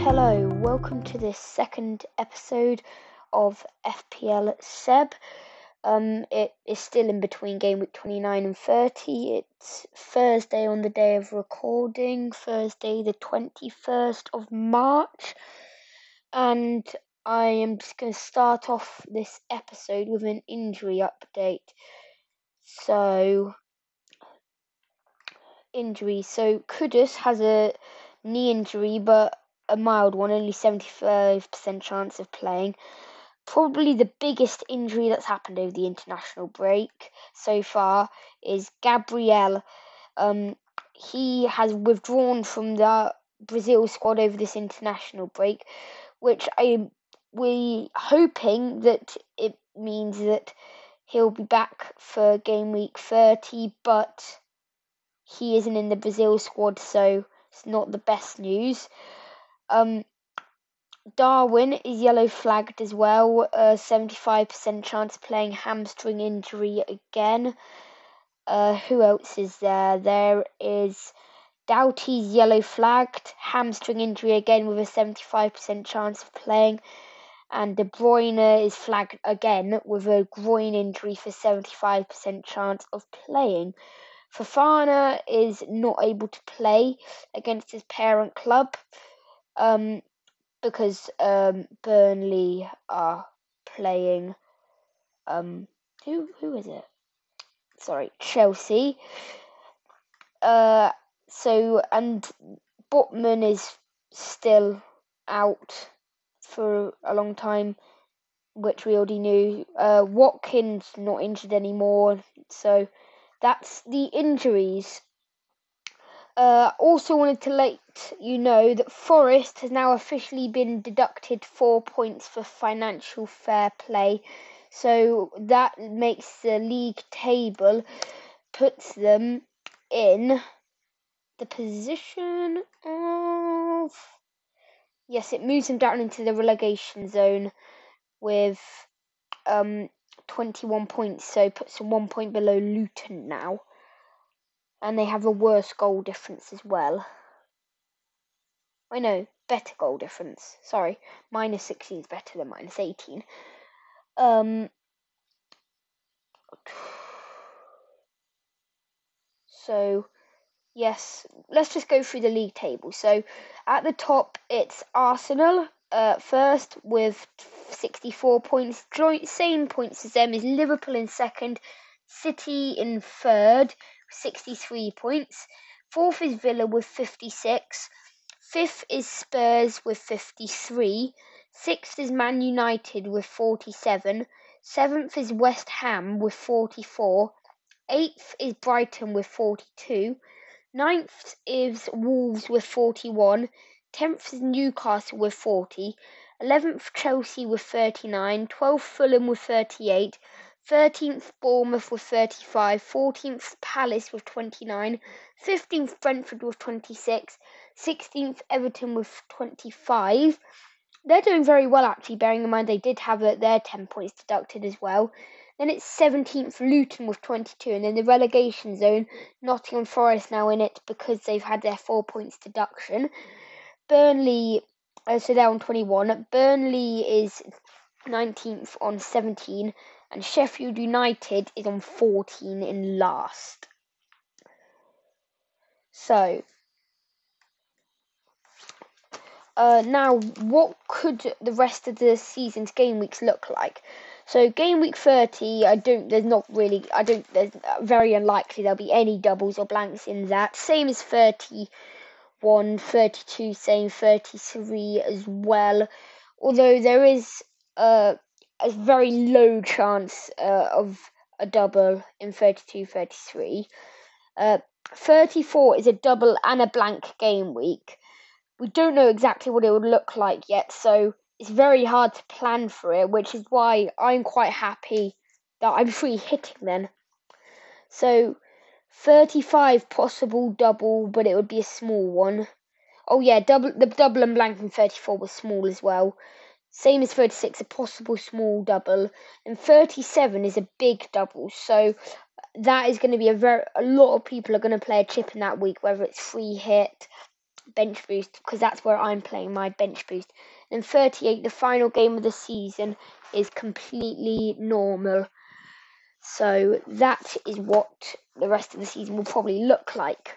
Hello, welcome to this second episode of FPL Seb. It is still in between game week 29 and 30. It's Thursday on the day of recording, Thursday the 21st of March. And I am just going to start off this episode with an injury update. So Kudus has a knee injury, but a mild one, only 75% chance of playing. Probably the biggest injury that's happened over the international break so far is Gabriel. He has withdrawn from the Brazil squad over this international break, which we're hoping that it means that he'll be back for game week 30, but he isn't in the Brazil squad, so it's not the best news. Darwin is yellow flagged as well, 75% chance of playing, hamstring injury again. Who else is there? There is Doughty's yellow flagged, hamstring injury again with a 75% chance of playing. And De Bruyne is flagged again with a groin injury for 75% chance of playing. Fofana is not able to play against his parent club. Because Burnley are playing who is it? Sorry, Chelsea. And Botman is still out for a long time, which we already knew. Watkins not injured anymore, so that's the injuries. Also wanted to let you know that Forest has now officially been deducted 4 points for financial fair play. So that makes the league table, puts them in the position of... Yes, it moves them down into the relegation zone with 21 points. So puts them 1 point below Luton now. And they have a worse goal difference as well. I know, better goal difference. Sorry, minus 16 is better than minus 18. So, yes, let's just go through the league table. So, at the top, it's Arsenal first with 64 points. Same points as them is Liverpool in second, City in third, 63 points. Fourth is Villa with 56. Fifth is Spurs with 53. Sixth is Man United with 47. Seventh is West Ham with 44. Eighth is Brighton with 42. Ninth is Wolves with 41. 10th is Newcastle with 40. 11th Chelsea with 39. 12th Fulham with 38. 13th Bournemouth with 35. 14th Palace with 29. 15th Brentford with 26. 16th Everton with 25. They're doing very well, actually, bearing in mind they did have their 10 points deducted as well. Then it's 17th Luton with 22, and then the relegation zone, Nottingham Forest now in it because they've had their 4 points deduction. Burnley, so they're on 21. Burnley is 19th on 17, and Sheffield United is on 14 in last. So, now what could the rest of the season's game weeks look like? So game week 30, there's very unlikely there'll be any doubles or blanks in that. Same as 31, 32, same 33 as well. Although there is a very low chance of a double in 32, 33. 34 is a double and a blank game week. We don't know exactly what it would look like yet, so it's very hard to plan for it, which is why I'm quite happy that I'm free hitting then. So, 35 possible double, but it would be a small one. Oh yeah, the double and blank in 34 was small as well. Same as 36, a possible small double. And 37 is a big double, so that is going to be a lot of people are going to play a chip in that week, whether it's free hit, bench boost, because that's where I'm playing my bench boost. And 38, the final game of the season, is completely normal. So that is what the rest of the season will probably look like.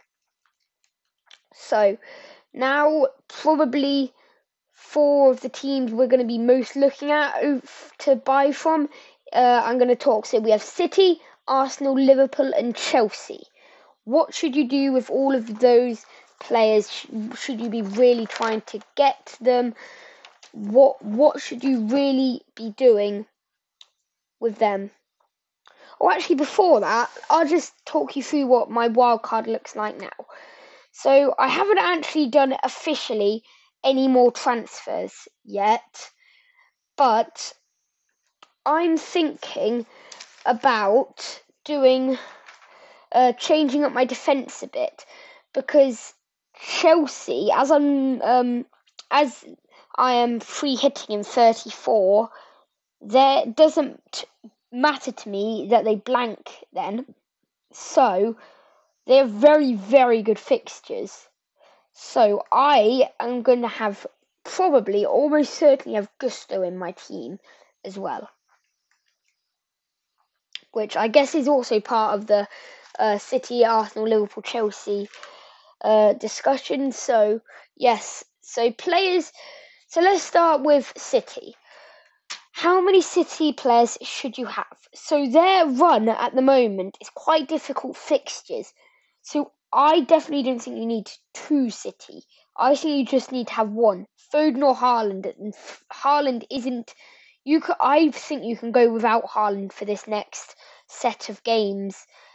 So now probably 4 of the teams we're going to be most looking at to buy from. I'm going to talk. So we have City, Arsenal, Liverpool and Chelsea. What should you do with all of those players? Should you be really trying to get them? What should you really be doing with them? Or actually, before that, I'll just talk you through what my wildcard looks like now. So I haven't actually done officially any more transfers yet, but I'm thinking about doing changing up my defence a bit, because Chelsea, as I am free hitting in 34, there doesn't matter to me that they blank then. So they have very, very good fixtures. So I am going to have probably, almost certainly have Gusto in my team as well. Which I guess is also part of the City, Arsenal, Liverpool, Chelsea discussion. So yes, so players. So let's start with City. How many City players should you have? So their run at the moment is quite difficult fixtures. So I definitely don't think you need 2 City. I think you just need to have 1. Foden or Haaland. And Haaland isn't. I think you can go without Haaland for this next set of games.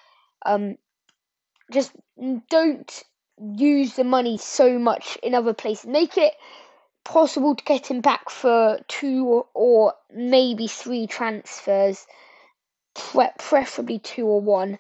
Just don't use the money so much in other places. Make it possible to get him back for 2 or maybe 3 transfers, preferably 2 or 1.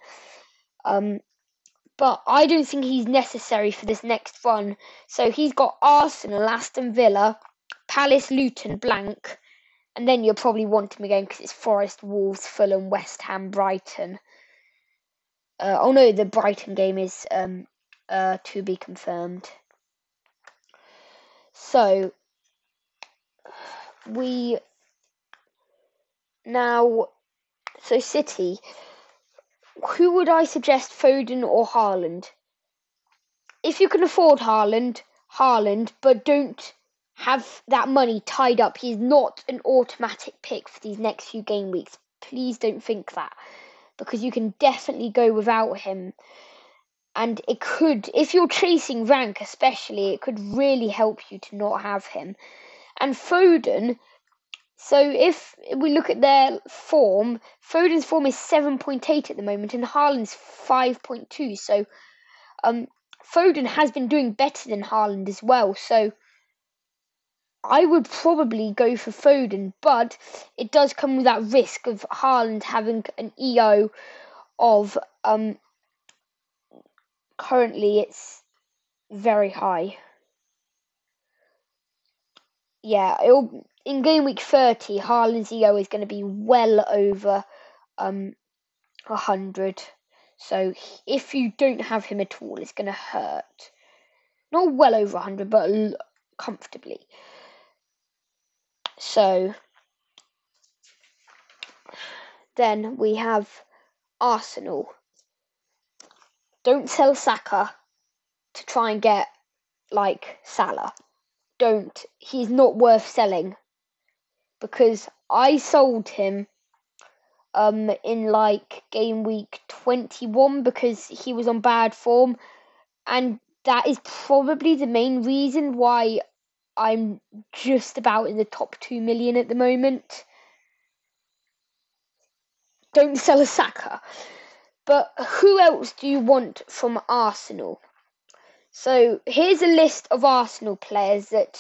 But I don't think he's necessary for this next run. So he's got Arsenal, Aston Villa, Palace, Luton, blank, and then you'll probably want him again because it's Forest, Wolves, Fulham, West Ham, Brighton. Oh no, the Brighton game is to be confirmed. So City. Who would I suggest, Foden or Haaland? If you can afford Haaland, but don't have that money tied up. He's not an automatic pick for these next few game weeks. Please don't think that, because you can definitely go without him. And it could, if you're chasing rank especially, it could really help you to not have him. And Foden, so if we look at their form, Foden's form is 7.8 at the moment and Haaland's 5.2. So Foden has been doing better than Haaland as well. So I would probably go for Foden, but it does come with that risk of Haaland having an EO of currently it's very high. Yeah, in game week 30, Haaland's EO is going to be well over 100. So if you don't have him at all, it's going to hurt. Not well over 100, but comfortably. So then we have Arsenal. Don't sell Saka to try and get like Salah. Don't. He's not worth selling, because I sold him in like game week 21 because he was on bad form, and that is probably the main reason why I'm just about in the top 2 million at the moment. Don't sell a Saka. But who else do you want from Arsenal? So here's a list of Arsenal players that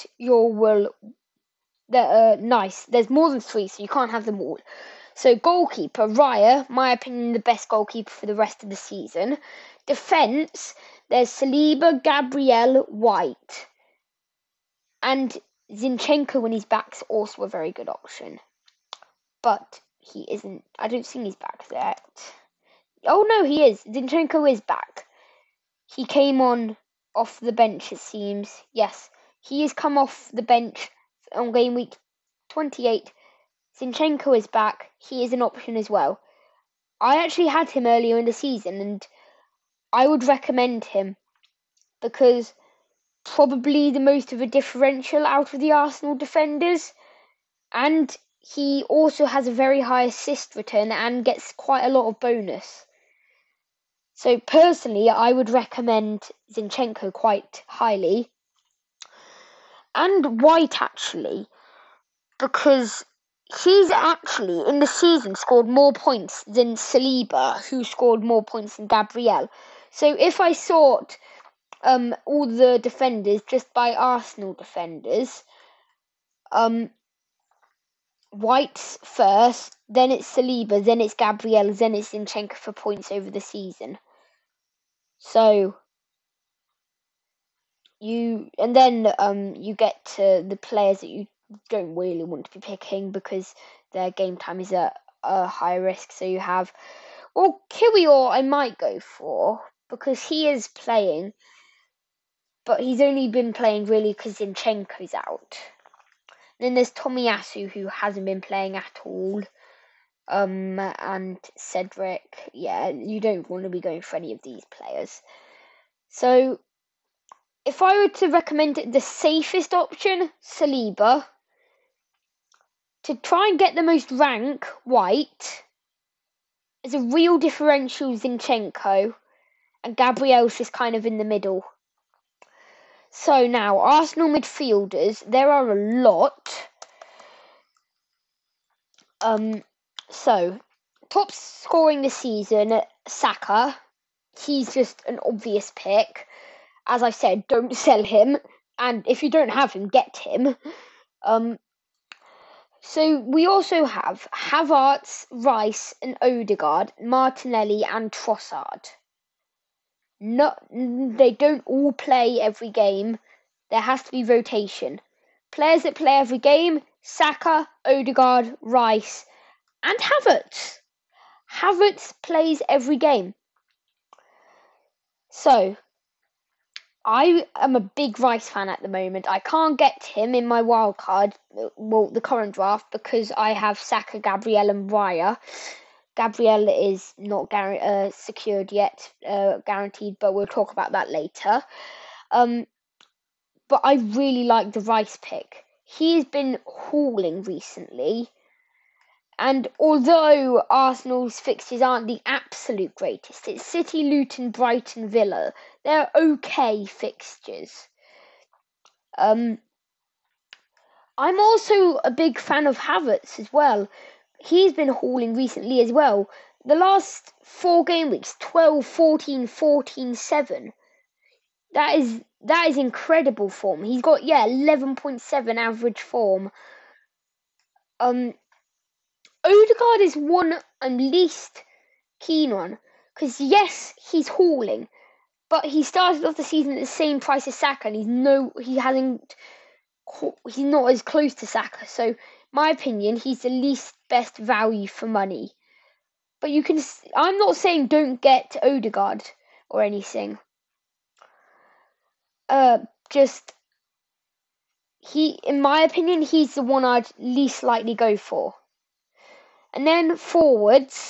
are nice. There's more than 3, so you can't have them all. So goalkeeper, Raya, my opinion, the best goalkeeper for the rest of the season. Defence, there's Saliba, Gabriel, White. And Zinchenko when he's back is also a very good option. But he isn't. I don't think he's back yet. Oh no, he is. Zinchenko is back. He came on off the bench, it seems. Yes, he has come off the bench on game week 28. Zinchenko is back. He is an option as well. I actually had him earlier in the season, and I would recommend him because probably the most of a differential out of the Arsenal defenders, and he also has a very high assist return and gets quite a lot of bonus. So personally, I would recommend Zinchenko quite highly, and White actually, because he's actually in the season scored more points than Saliba, who scored more points than Gabriel. So if I sort all the defenders just by Arsenal defenders, White's first, then it's Saliba, then it's Gabriel, then it's Zinchenko for points over the season. So you get to the players that you don't really want to be picking because their game time is at a high risk. So you have, well, Kiwior I might go for because he is playing, but he's only been playing really because Zinchenko's out. And then there's Tomiyasu, who hasn't been playing at all. And Cedric. Yeah, you don't want to be going for any of these players. So if I were to recommend the safest option, Saliba. To try and get the most rank, White. As a real differential, Zinchenko. And Gabriel's just kind of in the middle. So now, Arsenal midfielders, there are a lot. So, top scoring this season, Saka. He's just an obvious pick. As I said, don't sell him. And if you don't have him, get him. So we also have Havertz, Rice and Odegaard, Martinelli and Trossard. No, they don't all play every game. There has to be rotation. Players that play every game, Saka, Odegaard, Rice and Havertz. Havertz plays every game. So, I am a big Rice fan at the moment. I can't get him in my wildcard, well, the current draft, because I have Saka, Gabriel and Raya. Gabriel is not secured yet, guaranteed, but we'll talk about that later. But I really like the Rice pick. He's been hauling recently. And although Arsenal's fixtures aren't the absolute greatest, it's City, Luton, Brighton, Villa. They're okay fixtures. I'm also a big fan of Havertz as well. He's been hauling recently as well. The last 4 game weeks, 12, 14, 14, 7. That is incredible form. He's got 11.7 average form. Odegaard is one I'm least keen on because yes, he's hauling, but he started off the season at the same price as Saka, and he's not as close to Saka. So, my opinion, he's the least best value for money. But I'm not saying don't get Odegaard or anything. In my opinion, he's the one I'd least likely go for. And then forwards,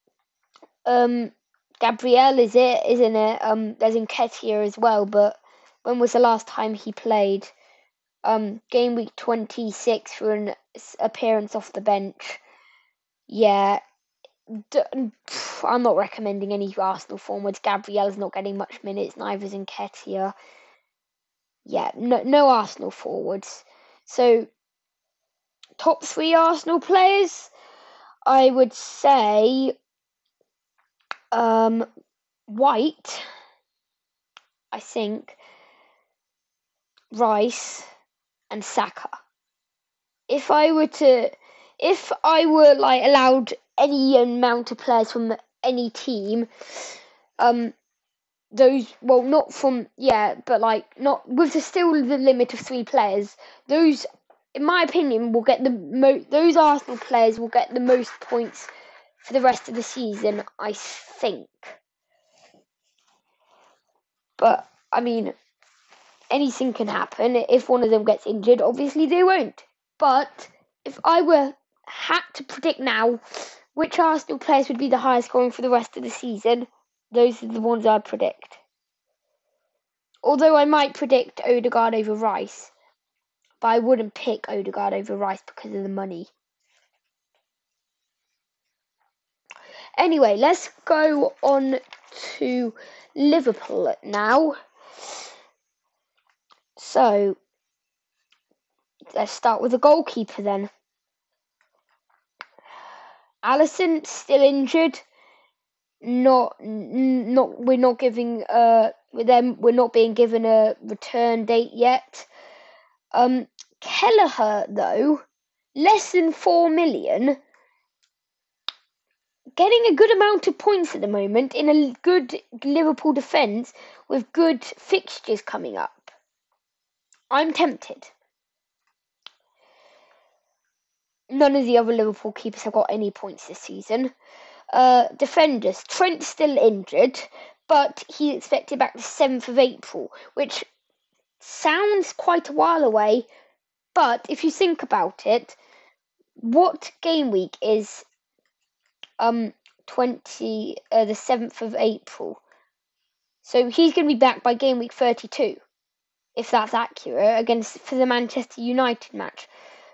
Gabriel isn't it? There's Nketiah as well, but when was the last time he played? Game week 26 for an appearance off the bench. Yeah, I'm not recommending any Arsenal forwards. Gabriel's not getting much minutes, neither is Nketiah. Yeah, no Arsenal forwards. So, top 3 Arsenal players, I would say White, I think, Rice and Saka. If I were like allowed any amount of players from any team, not from but like not with still the limit of 3 players, those in my opinion will get those Arsenal players will get the most points for the rest of the season, I think. But I mean, anything can happen. If one of them gets injured, obviously they won't. But if I had to predict now which Arsenal players would be the highest scoring for the rest of the season, those are the ones I'd predict. Although I might predict Odegaard over Rice, but I wouldn't pick Odegaard over Rice because of the money. Anyway, let's go on to Liverpool now. So, let's start with the goalkeeper then. Alisson still injured. We're not being given a return date yet. Kelleher though, less than 4 million, getting a good amount of points at the moment in a good Liverpool defence with good fixtures coming up. I'm tempted. None of the other Liverpool keepers have got any points this season. Defenders, Trent's still injured, but he's expected back the 7th of April, which sounds quite a while away, but if you think about it, what game week is the 7th of April? So he's going to be back by game week 32, if that's accurate, for the Manchester United match.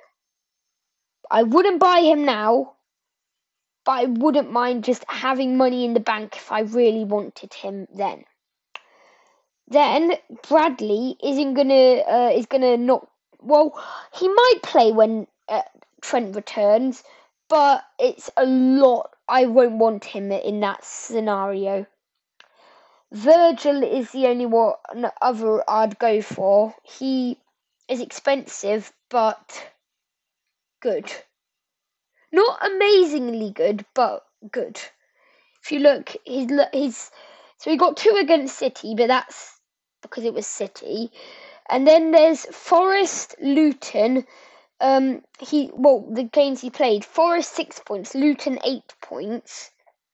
I wouldn't buy him now, but I wouldn't mind just having money in the bank if I really wanted him then. Then Bradley is gonna not. Well, he might play when Trent returns, but it's a lot. I won't want him in that scenario. Virgil is the only one other I'd go for. He is expensive, but good. Not amazingly good, but good. If you look, so he got 2 against City, but that's because it was City. And then there's Forest, Luton. The games he played: Forest 6 points, Luton 8 points.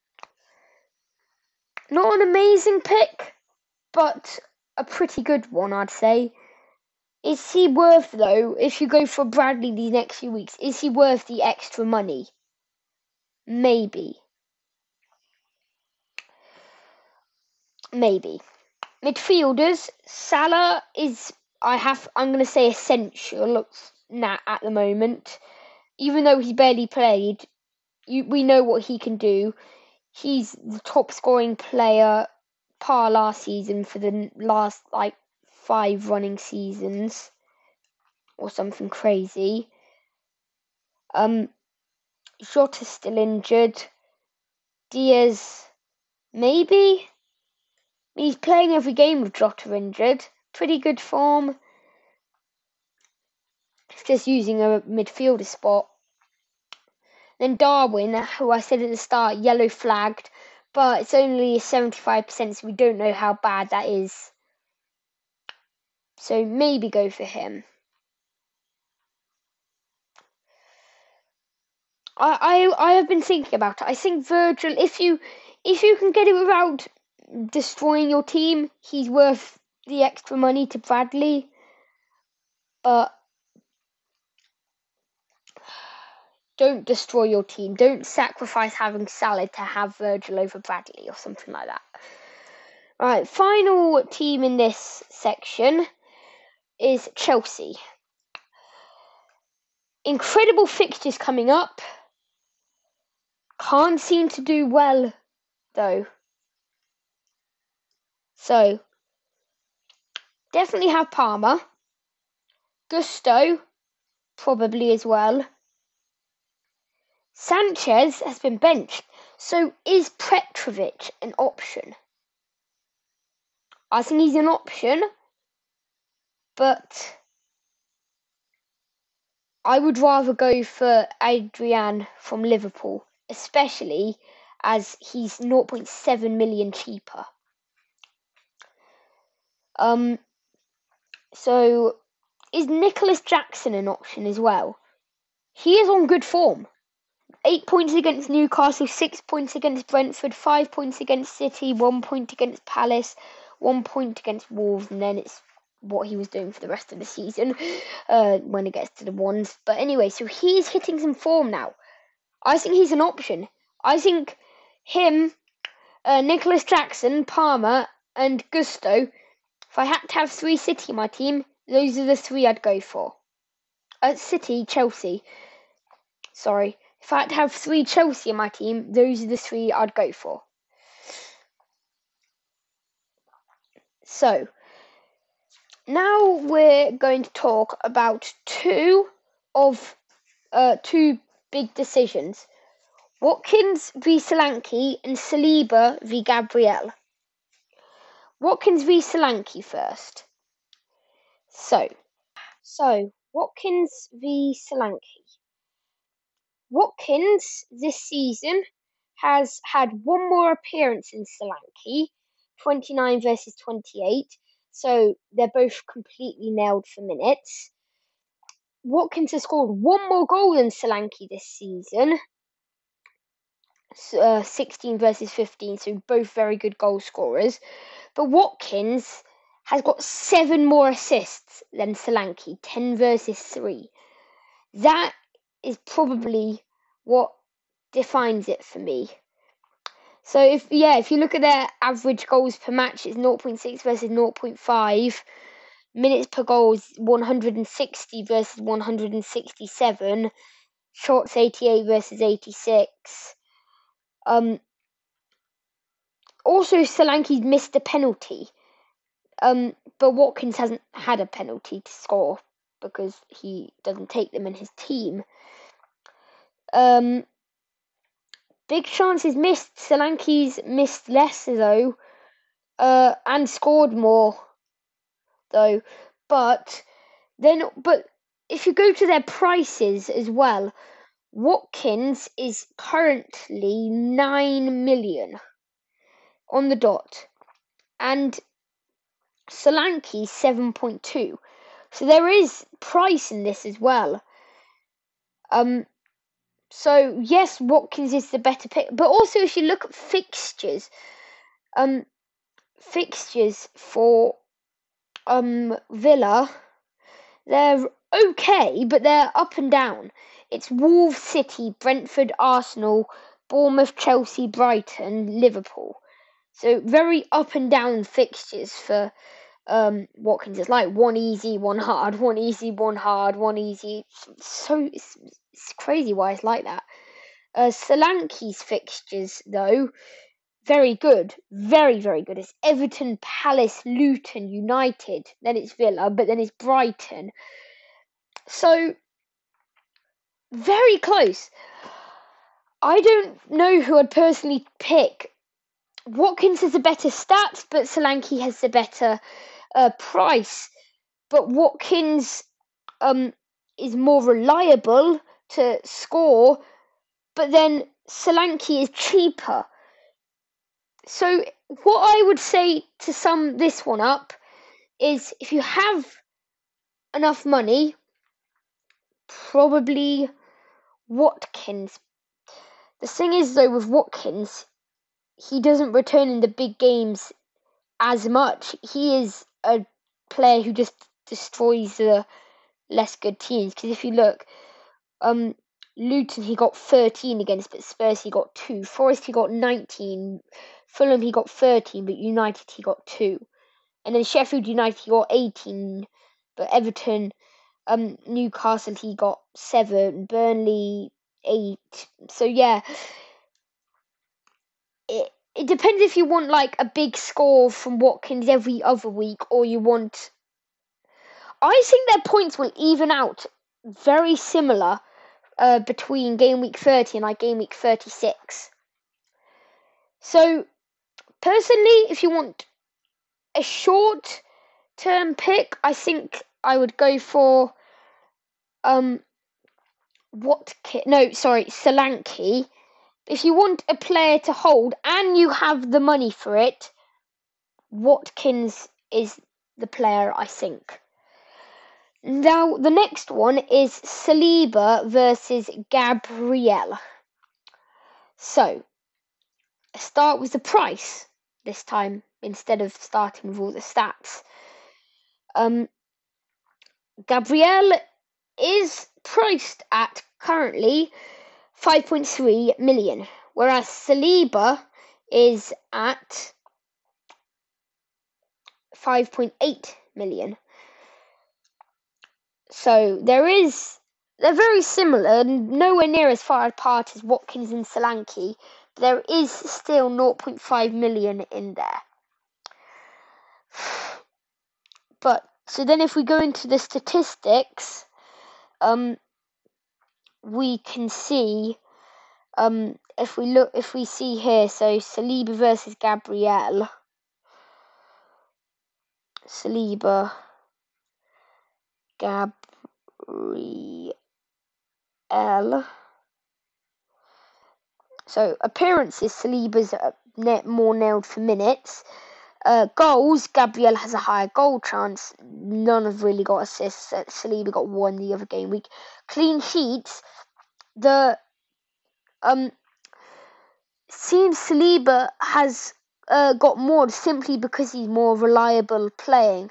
Not an amazing pick, but a pretty good one, I'd say. Is he worth, though, if you go for Bradley these next few weeks, is he worth the extra money? Maybe. Midfielders, Salah is, I'm going to say, essential now at the moment. Even though he's barely played, we know what he can do. He's the top scoring player par last season for the last 5 running seasons or something crazy. Jota's still injured. Diaz, maybe? He's playing every game with Jota injured. Pretty good form. It's just using a midfielder spot. Then Darwin, who I said at the start, yellow flagged, but it's only 75%, so we don't know how bad that is. So maybe go for him. I have been thinking about it. I think Virgil, if you can get it without destroying your team, he's worth the extra money to Bradley. But don't destroy your team. Don't sacrifice having Salah to have Virgil over Bradley or something like that. Right, final team in this section is Chelsea. Incredible fixtures coming up. Can't seem to do well, though. So, definitely have Palmer. Gusto, probably as well. Sanchez has been benched, so is Petrovic an option? I think he's an option, but I would rather go for Adrian from Liverpool, especially as he's 0.7 million cheaper. So is Nicholas Jackson an option as well? He is on good form. 8 points against Newcastle, 6 points against Brentford, 5 points against City, 1 point against Palace, 1 point against Wolves, and then it's what he was doing for the rest of the season when it gets to the ones. But anyway, so he's hitting some form now. I think he's an option. I think him, Nicholas Jackson, Palmer, and Gusto, if I had to have 3 City in my team, those are the 3 I'd go for. City, Chelsea. Sorry. If I had to have 3 Chelsea in my team, those are the 3 I'd go for. So, now we're going to talk about two big decisions. Watkins v Solanke and Saliba v Gabriel. Watkins v Solanke first. So Watkins v Solanke. Watkins this season has had one more appearance in Solanke, 29 versus 28. So they're both completely nailed for minutes. Watkins has scored one more goal than Solanke this season, 16 versus 15, so both very good goal scorers. But Watkins has got 7 more assists than Solanke, 10 versus 3. That is probably what defines it for me. So if you look at their average goals per match, it's 0.6 versus 0.5. Minutes per goal is 160 versus 167. Shots 88 versus 86. Also, Solanke's missed a penalty. But Watkins hasn't had a penalty to score because he doesn't take them in his team. Big chances missed. Solanke's missed less though, and scored more though. But if you go to their prices as well, Watkins is currently 9 million on the dot, and Solanke 7.2. So there is price in this as well. So yes, Watkins is the better pick, but also if you look at fixtures for Villa, they're okay, but they're up and down. It's Wolves, City, Brentford, Arsenal, Bournemouth, Chelsea, Brighton, Liverpool. So very up and down fixtures for Watkins. It's like one easy, one hard, one easy, one hard, one easy. So it's crazy why it's like that. Solanke's fixtures, though, very good. Very, very good. It's Everton, Palace, Luton, United. Then it's Villa, but then it's Brighton. So, very close. I don't know who I'd personally pick. Watkins has the better stats, but Solanke has the better price. But Watkins is more reliable to score, but then Solanke is cheaper. So what I would say to sum this one up is if you have enough money, probably Watkins. The thing is though with Watkins, he doesn't return in the big games as much. He is a player who just destroys the less good teams. Because if you look, Luton he got 13 against, but Spurs he got 2. Forest he got 19. Fulham he got 13, but United he got 2. And then Sheffield United he got 18, but Everton, Newcastle he got 7. Burnley 8. So yeah, it depends if you want like a big score from Watkins every other week, or you want. I think their points will even out very similar between game week 30 and like game week 36. So personally, if you want a short term pick, I think I would go for Solanke. If you want a player to hold and you have the money for it, Watkins is the player, I think. Now, the next one is Saliba versus Gabriel. So, let's start with the price this time, instead of starting with all the stats. Gabriel is priced at currently 5.3 million, whereas Saliba is at 5.8 million. So they're very similar, nowhere near as far apart as Watkins and Solanke, but there is still 0.5 million in there. But so then if we go into the statistics, we can see if we see here, so Saliba versus Gabriel. Saliba, Gabriel. So appearances, Saliba's more nailed for minutes. Goals, Gabriel has a higher goal chance. None have really got assists. Saliba got one the other game week. Clean sheets, seems Saliba has got more simply because he's more reliable playing.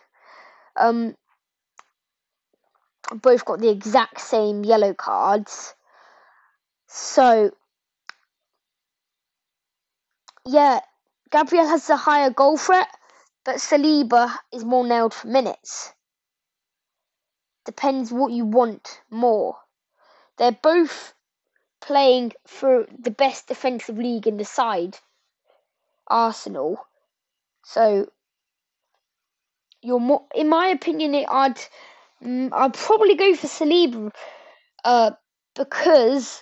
Both got the exact same yellow cards. So, yeah, Gabriel has a higher goal threat, but Saliba is more nailed for minutes. Depends what you want more. They're both playing for the best defensive league in the side, Arsenal. So, in my opinion, I'd probably go for Saliba, because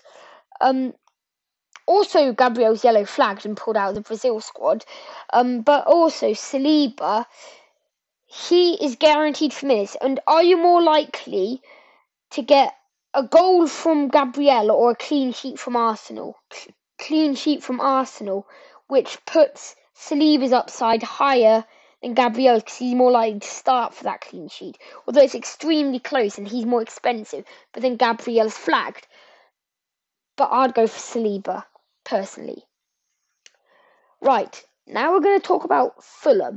also Gabriel's yellow flagged and pulled out of the Brazil squad, but also Saliba, he is guaranteed for minutes. And are you more likely to get a goal from Gabriel or a clean sheet from Arsenal? Clean sheet from Arsenal, which puts Saliba's upside higher than Gabriel because he's more likely to start for that clean sheet. Although it's extremely close and he's more expensive, but then Gabriel's flagged. But I'd go for Saliba, personally. Right, now we're going to talk about Fulham.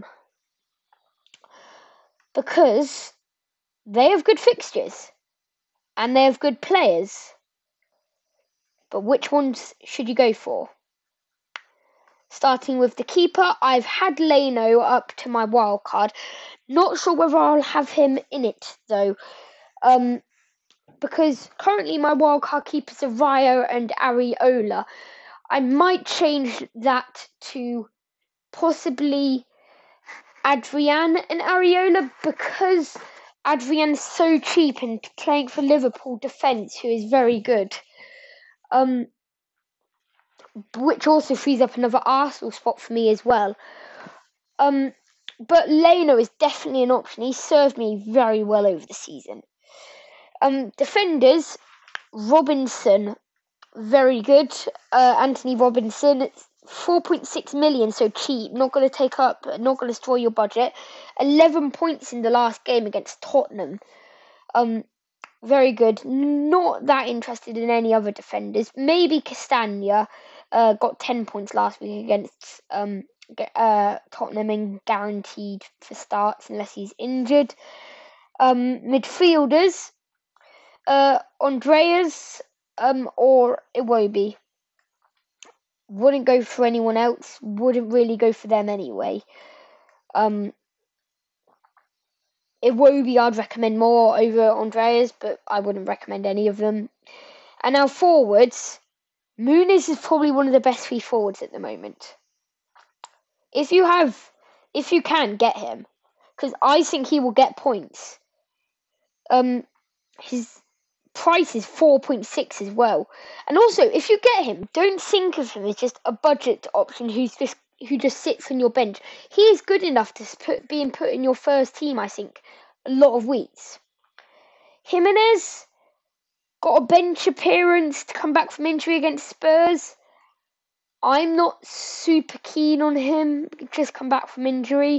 Because they have good fixtures. And they have good players. But which ones should you go for? Starting with the keeper, I've had Leno up to my wild card. Not sure whether I'll have him in it, though. Because currently my wildcard keepers are Raya and Areola. I might change that to possibly Adrian and Areola because Adrian's so cheap and playing for Liverpool defence, who is very good. Which also frees up another Arsenal spot for me as well. But Leno is definitely an option. He served me very well over the season. Defenders, Robinson, very good. Anthony Robinson, it's 4.6 million, so cheap. Not going to destroy your budget. 11 points in the last game against Tottenham. Very good. Not that interested in any other defenders. Maybe Castagna got 10 points last week against Tottenham and guaranteed for starts unless he's injured. Midfielders, Andreas or Iwobi. Wouldn't go for anyone else. Wouldn't really go for them anyway. Iwobi I'd recommend more over Andreas, but I wouldn't recommend any of them. And now forwards, Muniz is probably one of the best free forwards at the moment. If you can, get him. Because I think he will get points. His price is 4.6 as well. And also, if you get him, don't think of him as just a budget option who just sits on your bench. He is good enough to being put in your first team, I think, a lot of weeks. Jimenez got a bench appearance to come back from injury against Spurs. I'm not super keen on him, just come back from injury.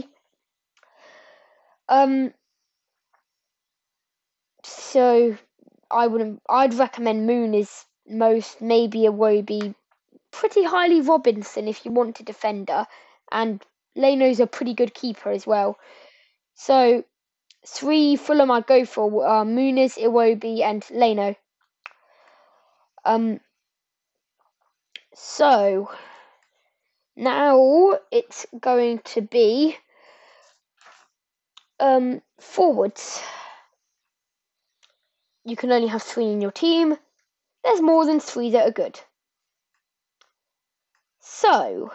So I'd recommend Muniz most, maybe Iwobi, pretty highly Robinson if you want a defender, and Leno's a pretty good keeper as well. So 3 Fulham I'd go for Muniz, Iwobi, and Leno. So now it's going to be forwards. You can only have 3 in your team. There's more than 3 that are good. So,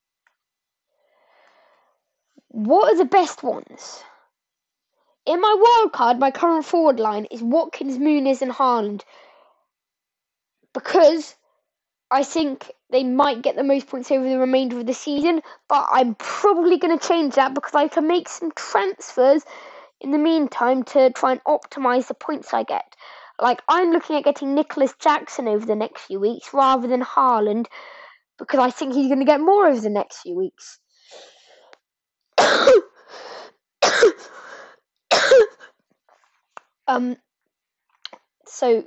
what are the best ones? In my wildcard, my current forward line is Watkins, Muniz, and Haaland. Because I think they might get the most points over the remainder of the season, but I'm probably going to change that because I can make some transfers in the meantime to try and optimise the points I get. Like, I'm looking at getting Nicholas Jackson over the next few weeks rather than Haaland because I think he's going to get more over the next few weeks. So,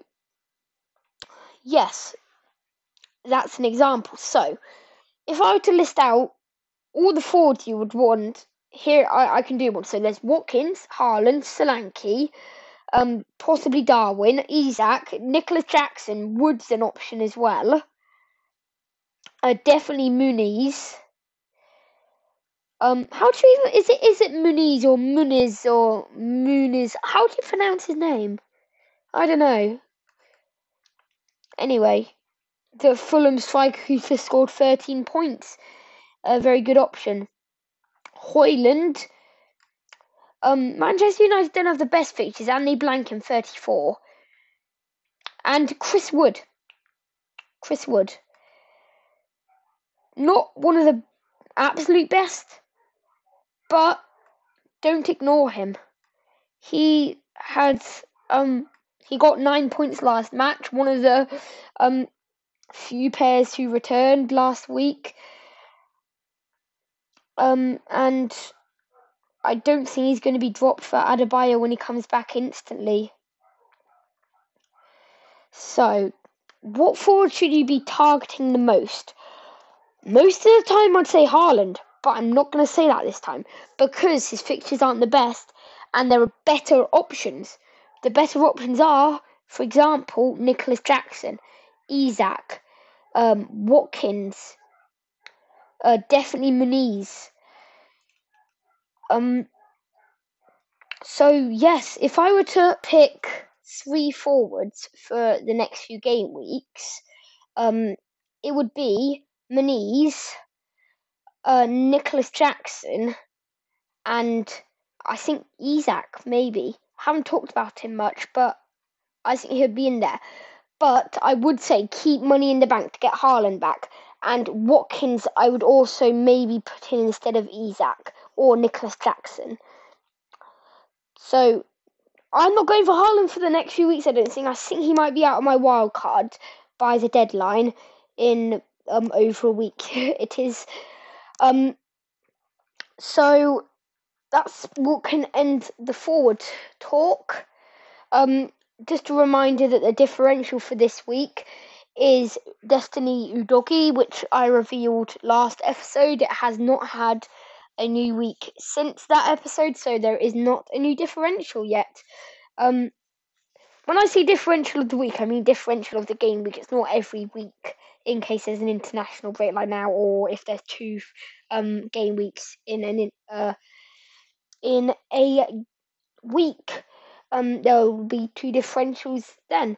yes, that's an example. So, if I were to list out all the forwards you would want, here I can do one. So there's Watkins, Haaland, Solanke, possibly Darwin, Isak, Nicholas Jackson, Wood's an option as well. Definitely Muniz. How do you even, is it Muniz or Muniz or Muniz? How do you pronounce his name? I don't know. Anyway, the Fulham striker who just scored 13 points. A very good option. Højlund. Manchester United don't have the best fixtures. Andy Blanken, 34. And Chris Wood. Not one of the absolute best, but don't ignore him. He got 9 points last match. One of the few players who returned last week. And I don't think he's going to be dropped for Adebayo when he comes back instantly. So, what forward should you be targeting the most? Most of the time I'd say Haaland, but I'm not going to say that this time because his fixtures aren't the best and there are better options. The better options are, for example, Nicholas Jackson, Isak, Watkins, definitely Muniz. So yes, if I were to pick 3 forwards for the next few game weeks, it would be Muniz, Nicholas Jackson, and I think Isak, maybe. Haven't talked about him much, but I think he'll be in there. But I would say keep money in the bank to get Haaland back. And Watkins, I would also maybe put in instead of Isak or Nicholas Jackson. So, I'm not going for Haaland for the next few weeks, I don't think. I think he might be out of my wild card by the deadline in over a week. It is. So that's what can end the forward talk. Just a reminder that the differential for this week is Destiny Udogie, which I revealed last episode. It has not had a new week since that episode, so there is not a new differential yet. When I say differential of the week, I mean differential of the game week. It's not every week, in case there's an international break like now, or if there's 2 game weeks in a week. There will be 2 differentials then.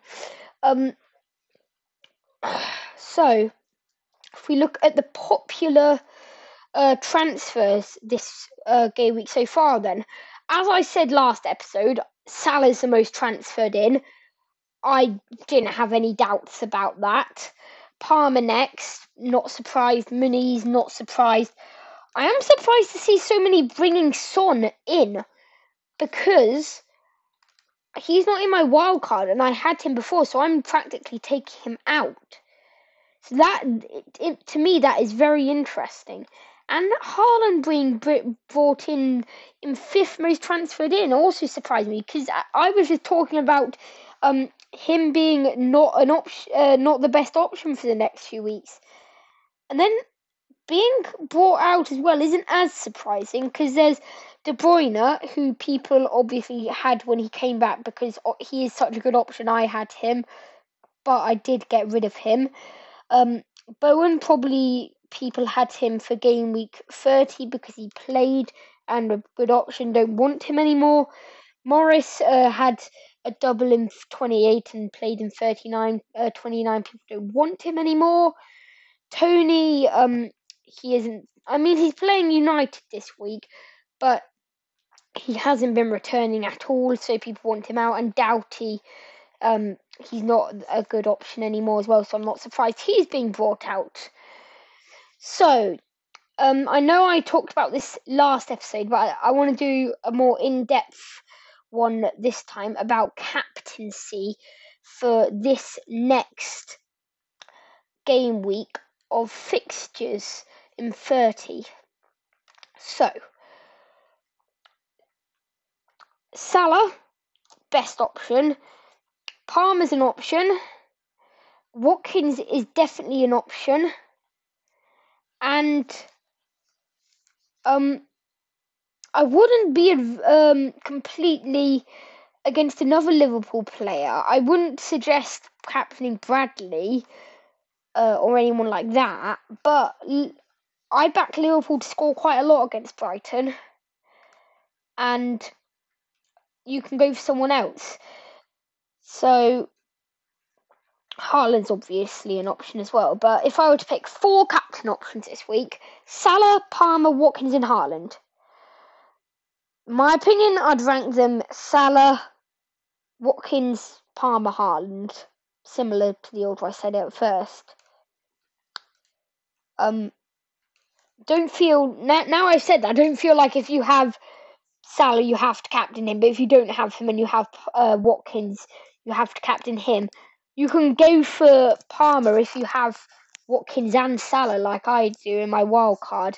So, if we look at the popular transfers this game week so far, then, as I said last episode, Salah's the most transferred in. I didn't have any doubts about that. Palmer next, not surprised. Muniz, not surprised. I am surprised to see so many bringing Son in because he's not in my wild card and I had him before, so I'm practically taking him out. So that, to me, that is very interesting. And Haaland being brought in 5th most transferred in also surprised me because I was just talking about him being not an option, not the best option for the next few weeks, and then being brought out as well isn't as surprising because there's De Bruyne, who people obviously had when he came back because he is such a good option. I had him, but I did get rid of him. Bowen, probably people had him for game week 30 because he played and a good option, don't want him anymore. Morris had a double in 28 and played in 39, 29. People don't want him anymore. Tony, he isn't. I mean, he's playing United this week, but he hasn't been returning at all, so people want him out. And Doughty, he's not a good option anymore as well, so I'm not surprised he's being brought out. So, I know I talked about this last episode, but I want to do a more in-depth one this time about captaincy for this next game week of fixtures in 30. So, Salah, best option. Palmer's an option. Watkins is definitely an option. And I wouldn't be completely against another Liverpool player. I wouldn't suggest captaining Bradley or anyone like that, but I back Liverpool to score quite a lot against Brighton, and you can go for someone else. So Haaland's obviously an option as well, but if I were to pick 4 captain options this week, Salah, Palmer, Watkins and Haaland. My opinion, I'd rank them Salah, Watkins, Palmer, Haaland, similar to the order I said at first. Don't feel now I've said that, I don't feel like if you have Salah you have to captain him, but if you don't have him and you have Watkins, you have to captain him. You can go for Palmer if you have Watkins and Salah like I do in my wild card.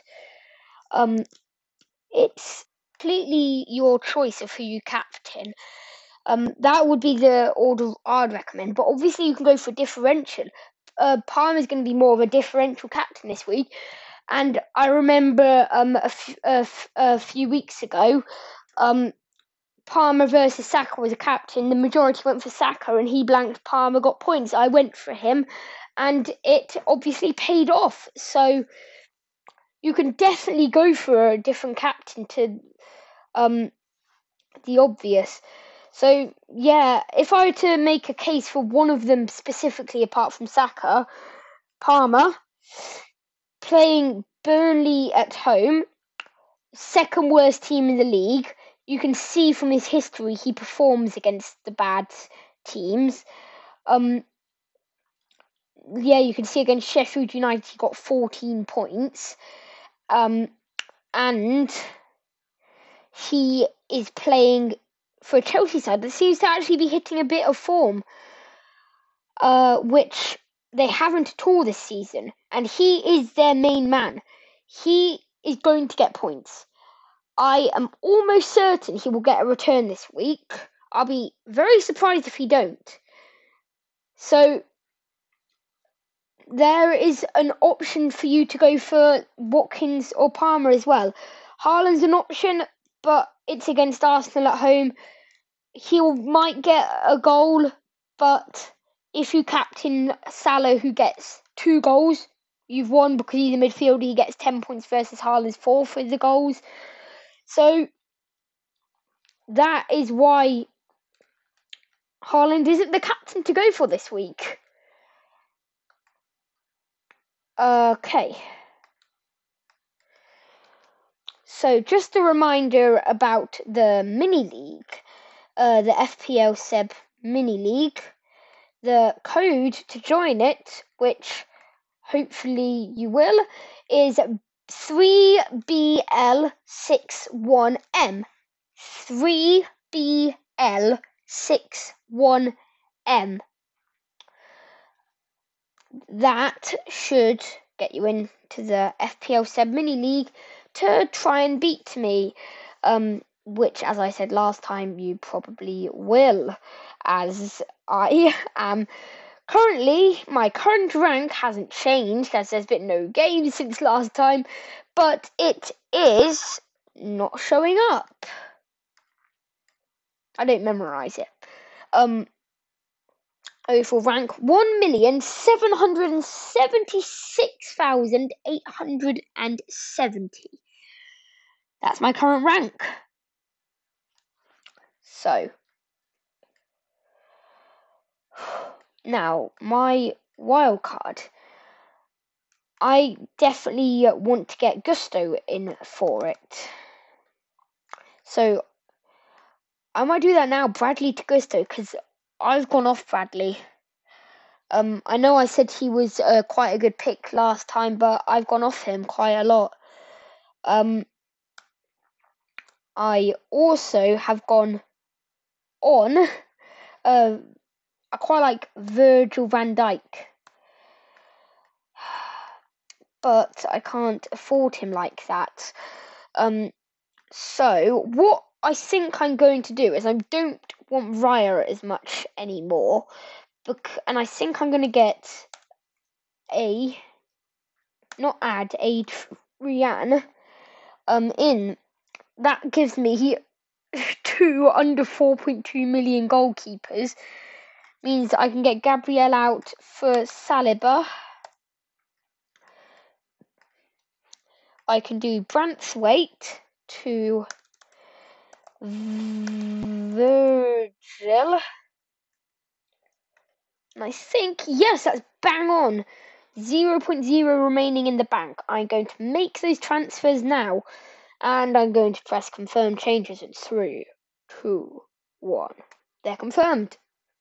It's completely your choice of who you captain. That would be the order I'd recommend, but obviously you can go for differential. Palmer's going to be more of a differential captain this week, and I remember a few weeks ago, Palmer versus Saka was a captain. The majority went for Saka, and he blanked Palmer, got points. I went for him, and it obviously paid off. So you can definitely go for a different captain to the obvious. So, yeah, if I were to make a case for one of them specifically apart from Saka, Palmer, playing Burnley at home, second worst team in the league. You can see from his history he performs against the bad teams. Yeah, you can see against Sheffield United he got 14 points. And he is playing for a Chelsea side that seems to actually be hitting a bit of form, which they haven't at all this season. And he is their main man. He is going to get points. I am almost certain he will get a return this week. I'll be very surprised if he don't. So there is an option for you to go for Watkins or Palmer as well. Haaland's an option, but it's against Arsenal at home. He might get a goal, but if you captain Salah, who gets 2 goals, you've won because he's a midfielder. He gets 10 points versus Haaland's 4 for the goals. So that is why Haaland isn't the captain to go for this week. Okay. So just a reminder about the mini league, the FPL Seb mini league. The code to join it, which hopefully you will, is 3BL61M. 3BL61M. That should get you into the FPL Seb mini league to try and beat me, which, as I said last time, you probably will, as I am currently, my current rank hasn't changed as there's been no games since last time, but it is not showing up. I don't memorize it. Overall rank 1,776,870. That's my current rank. So, now my wildcard. I definitely want to get Gusto in for it. So, I might do that now, Bradley to Gusto, because I've gone off Bradley. I know I said he was quite a good pick last time, but I've gone off him quite a lot. I also have gone on. I quite like Virgil van Dijk, but I can't afford him like that. So what I think I'm going to do is I don't want Raya as much anymore, and I think I'm going to get Adrian in. That gives me 2 under 4.2 million goalkeepers. Means I can get Gabriel out for Saliba. I can do Branthwaite to Virgil. And I think, yes, that's bang on. 0.0 remaining in the bank. I'm going to make those transfers now. And I'm going to press confirm changes in 3, 2, 1. They're confirmed.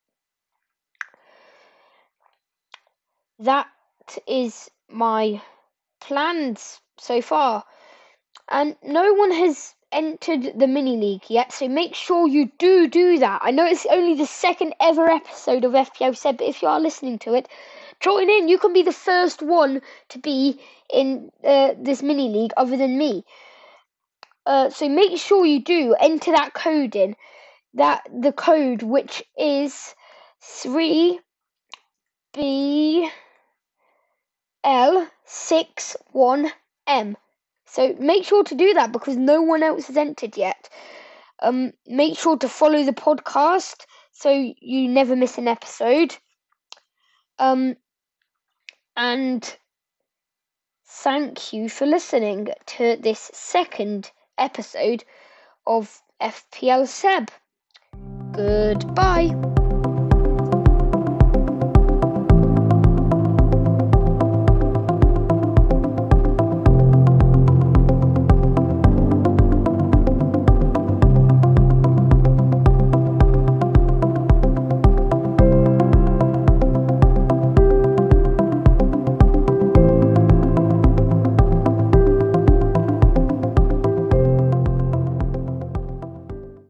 That is my plans so far. And no one has entered the mini league yet, so make sure you do that. I know it's only the second ever episode of FPL Said, but if you are listening to it, join in. You can be the first one to be in this mini league other than me. So make sure you do enter that code in. The code, which is 3BL61M. So make sure to do that because no one else has entered yet. Make sure to follow the podcast so you never miss an episode. And thank you for listening to this second episode of FPL Seb. Goodbye.